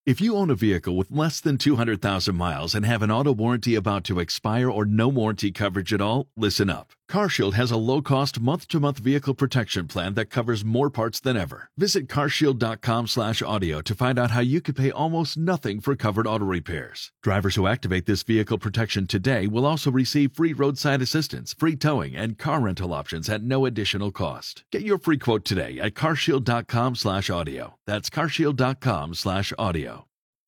If you own a vehicle with less than 200,000 miles and have an auto warranty about to expire or no warranty coverage at all, listen up. CarShield has a low-cost month-to-month vehicle protection plan that covers more parts than ever. Visit carshield.com/audio to find out how you could pay almost nothing for covered auto repairs. Drivers who activate this vehicle protection today will also receive free roadside assistance, free towing, and car rental options at no additional cost. Get your free quote today at carshield.com/audio. That's carshield.com/audio.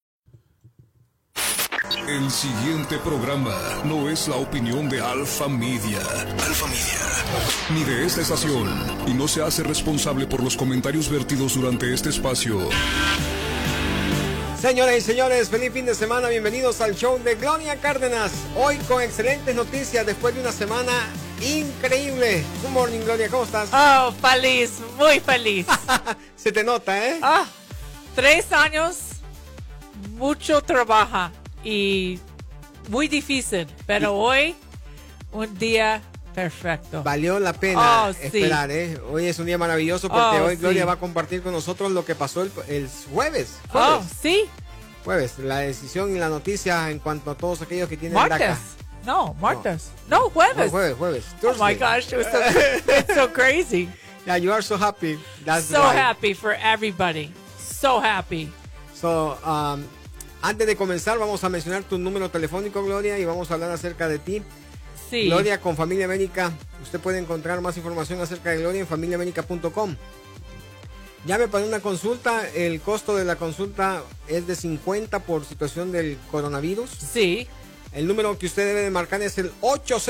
El siguiente programa no es la opinión de Alpha Media, ni de esta estación, y no se hace responsable por los comentarios vertidos durante este espacio. Señoras y señores, feliz fin de semana, bienvenidos al show de Gloria Cárdenas. Hoy con excelentes noticias después de una semana increíble. Good morning, Gloria, ¿cómo estás? Oh, feliz, muy feliz. Se te nota, ¿eh? 3 años, mucho trabajo y muy difícil, pero hoy un día perfecto. Valió la pena esperar, sí. ¿eh? Hoy es un día maravilloso porque hoy Gloria va a compartir con nosotros lo que pasó el jueves. Sí. Jueves, la decisión y la noticia en cuanto a todos aquellos que tienen Martes. DACA. Jueves. No, jueves. Thursday. Oh my gosh, it's so crazy. Yeah, you are so happy. That's so right. happy for everybody. So happy. So, antes de comenzar, vamos a mencionar tu número telefónico, Gloria, y vamos a hablar acerca de ti. Sí. Gloria con Familia América. Usted puede encontrar más información acerca de Gloria en familiaamerica.com. Llame para una consulta. El costo de la consulta es de $50 por situación del coronavirus. Sí. El número que usted debe de marcar es el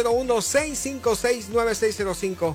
801-656-9605.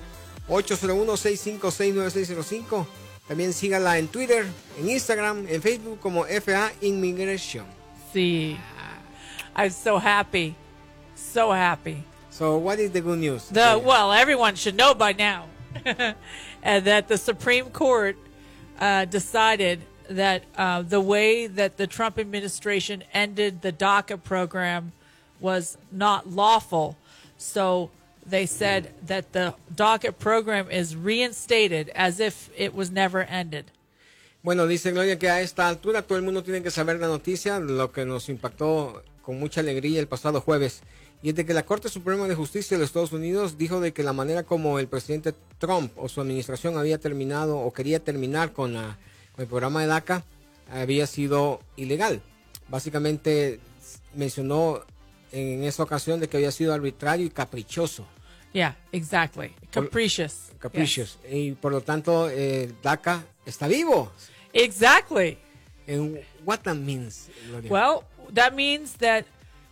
801-656-9605. También sígala en Twitter, en Instagram, en Facebook como FA Immigration. Sí. I'm so happy. So happy. So what is the good news? Well, everyone should know by now and that the Supreme Court decided that the way that the Trump administration ended the DACA program was not lawful. So they said that the DACA program is reinstated as if it was never ended. Bueno, dice Gloria que a esta altura todo el mundo tiene que saber la noticia, lo que nos impactó con mucha alegría el pasado jueves. Y es de que la Corte Suprema de Justicia de los Estados Unidos dijo de que la manera como el presidente Trump o su administración había terminado o quería terminar con el programa de DACA había sido ilegal. Básicamente mencionó en esa ocasión de que había sido arbitrario y caprichoso. Yeah, exactly. Capricious. Yes. Y por lo tanto, DACA está vivo. Exactly. And what that means, Gloria? Well, that means that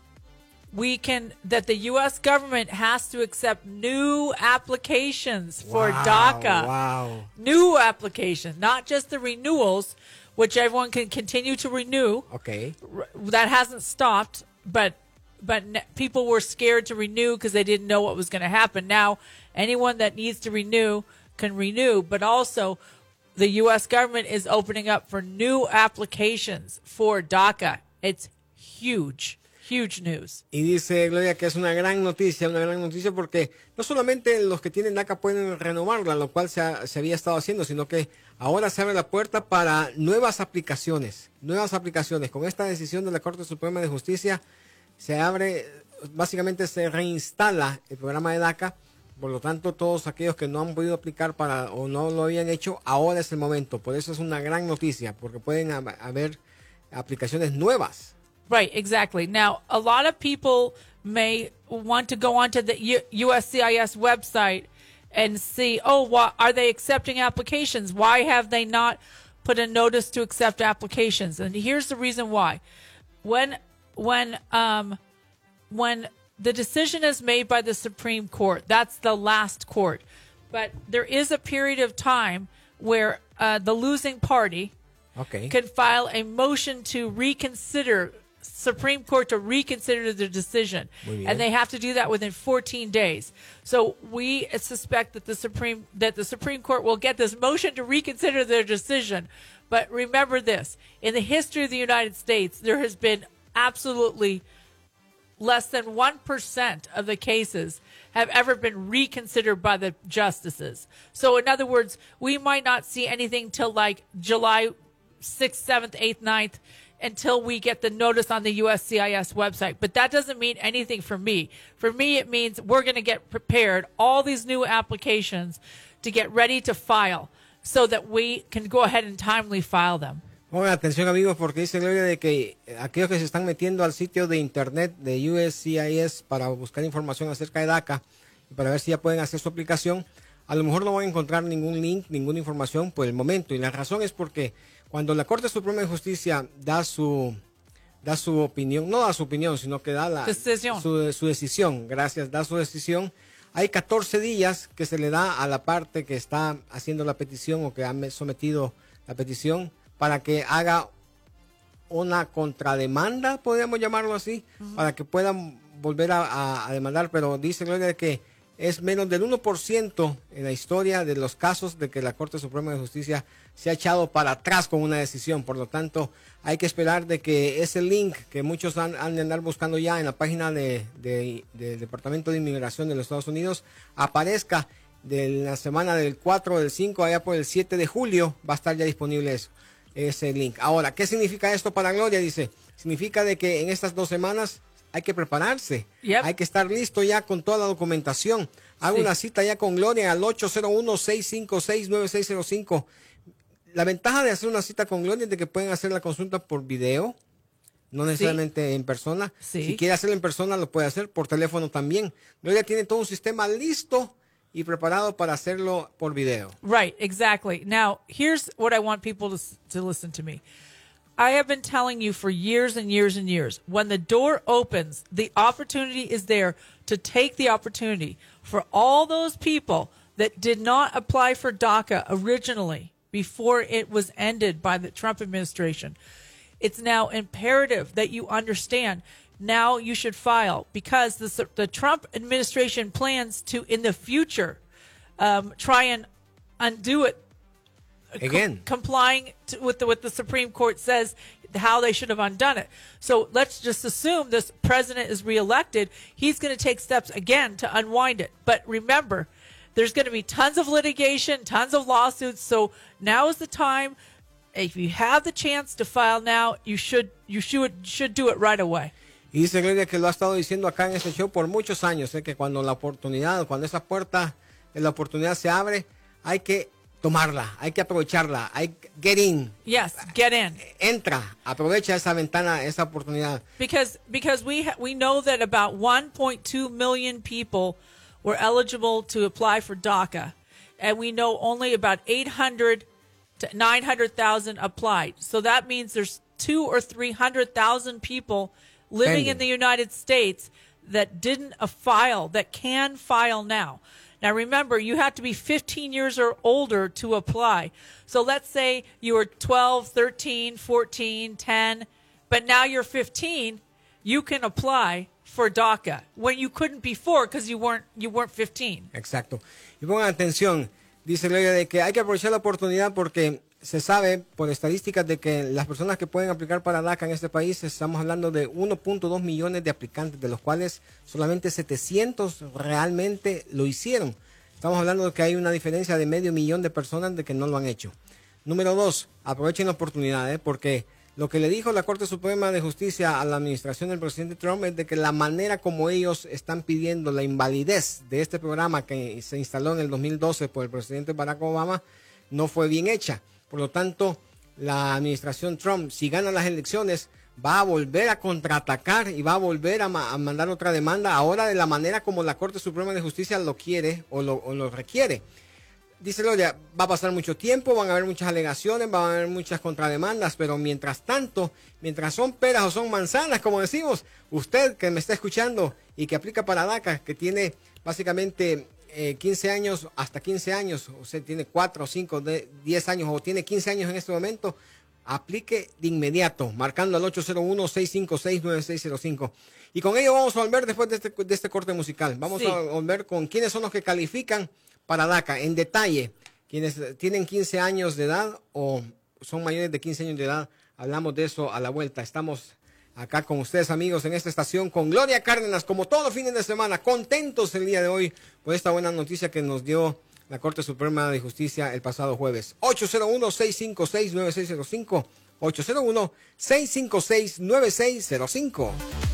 the U.S. government has to accept new applications for DACA. Wow. New applications, not just the renewals, which everyone can continue to renew. Okay. That hasn't stopped, but people were scared to renew because they didn't know what was going to happen. Now, anyone that needs to renew can renew, but also the U.S. government is opening up for new applications for DACA. It's huge. Huge news. Y dice Gloria que es una gran noticia porque no solamente los que tienen DACA pueden renovarla, lo cual se había estado haciendo, sino que ahora se abre la puerta para nuevas aplicaciones. Con esta decisión de la Corte Suprema de Justicia se abre, básicamente se reinstala el programa de DACA. Por lo tanto, todos aquellos que no han podido aplicar o no lo habían hecho, ahora es el momento. Por eso es una gran noticia, porque pueden haber aplicaciones nuevas. Right, exactly. Now, a lot of people may want to go onto the USCIS website and see, are they accepting applications? Why have they not put a notice to accept applications? And here's the reason why. When the decision is made by the Supreme Court, that's the last court. But there is a period of time where the losing party can file a motion to reconsider, Supreme Court to reconsider the decision. And they have to do that within 14 days. So we suspect that the Supreme Court will get this motion to reconsider their decision. But remember this, in the history of the United States, there has been absolutely less than 1% of the cases have ever been reconsidered by the justices. So in other words, we might not see anything till like July 6th, 7th, 8th, 9th, until we get the notice on the USCIS website. But that doesn't mean anything for me. For me, it means we're going to get prepared, all these new applications, to get ready to file so that we can go ahead and timely file them. Pongan atención, amigos, porque dice Gloria de que aquellos que se están metiendo al sitio de internet de USCIS para buscar información acerca de DACA y para ver si ya pueden hacer su aplicación, a lo mejor no van a encontrar ningún link, ninguna información por el momento. Y la razón es porque cuando la Corte Suprema de Justicia da su opinión, no da su opinión, sino que da su decisión, da su decisión, hay 14 días que se le da a la parte que está haciendo la petición o que ha sometido la petición para que haga una contrademanda, podríamos llamarlo así, para que puedan volver a demandar. Pero dice Gloria que es menos del 1% en la historia de los casos de que la Corte Suprema de Justicia se ha echado para atrás con una decisión. Por lo tanto, hay que esperar de que ese link que muchos han de andar buscando ya en la página del Departamento de Inmigración de los Estados Unidos aparezca de la semana del 4 o del 5, allá por el 7 de julio, va a estar ya disponible ese link. Ahora, ¿qué significa esto para Gloria? Dice, significa de que en estas 2 semanas hay que prepararse, hay que estar listo ya con toda la documentación. Hago una cita ya con Gloria al 801-656-9605. La ventaja de hacer una cita con Gloria es de que pueden hacer la consulta por video, no necesariamente en persona. Si quiere hacerlo en persona, lo puede hacer por teléfono también. Gloria tiene todo un sistema listo y preparado para hacerlo por video. Right, exactly. Now, here's what I want people to listen to me. I have been telling you for years and years and years, when the door opens, the opportunity is there to take the opportunity for all those people that did not apply for DACA originally before it was ended by the Trump administration. It's now imperative that you understand now you should file, because the Trump administration plans to, in the future, try and undo it. Again, complying with what the Supreme Court says, how they should have undone it. So let's just assume this president is reelected. He's going to take steps again to unwind it. But remember, there's going to be tons of litigation, tons of lawsuits. So now is the time. If you have the chance to file now, you should do it right away. Y dice Gloria que lo ha estado diciendo acá en este show por muchos años, que cuando esa puerta de la oportunidad se abre, hay que tomarla, hay que aprovecharla, get in. Yes, get in. Entra, aprovecha esa ventana, esa oportunidad. Because we know that about 1.2 million people were eligible to apply for DACA, and we know only about 800 to 900,000 applied. So that means there's 200,000 or 300,000 people living in the United States that didn't file, that can file now. Now, remember, you have to be 15 years or older to apply. So let's say you were 12, 13, 14, 10, but now you're 15, you can apply for DACA when you couldn't before because you weren't 15. Exacto. Y pongan atención, dice Gloria, de que hay que aprovechar la oportunidad porque se sabe por estadísticas de que las personas que pueden aplicar para DACA en este país, estamos hablando de 1.2 millones de aplicantes, de los cuales solamente 700 realmente lo hicieron. Estamos hablando de que hay una diferencia de 500,000 de personas de que no lo han hecho. Número 2, aprovechen la oportunidad, porque lo que le dijo la Corte Suprema de Justicia a la administración del presidente Trump es de que la manera como ellos están pidiendo la invalidez de este programa que se instaló en el 2012 por el presidente Barack Obama no fue bien hecha. Por lo tanto, la administración Trump, si gana las elecciones, va a volver a contraatacar y va a volver a mandar otra demanda, ahora de la manera como la Corte Suprema de Justicia lo quiere o lo requiere. Dice Gloria, va a pasar mucho tiempo, van a haber muchas alegaciones, van a haber muchas contrademandas, pero mientras tanto, mientras son peras o son manzanas, como decimos, usted que me está escuchando y que aplica para DACA, que tiene básicamente 15 años, hasta 15 años, usted tiene 4, 5, 10 años o tiene 15 años en este momento, aplique de inmediato, marcando al 801-656-9605. Y con ello vamos a volver después de este corte musical. Vamos a volver con quiénes son los que califican para DACA, en detalle, quienes tienen 15 años de edad o son mayores de 15 años de edad. Hablamos de eso a la vuelta. Estamos acá con ustedes, amigos, en esta estación con Gloria Cárdenas, como todos los fines de semana, contentos el día de hoy por esta buena noticia que nos dio la Corte Suprema de Justicia el pasado jueves. 801-656-9605, 801-656-9605.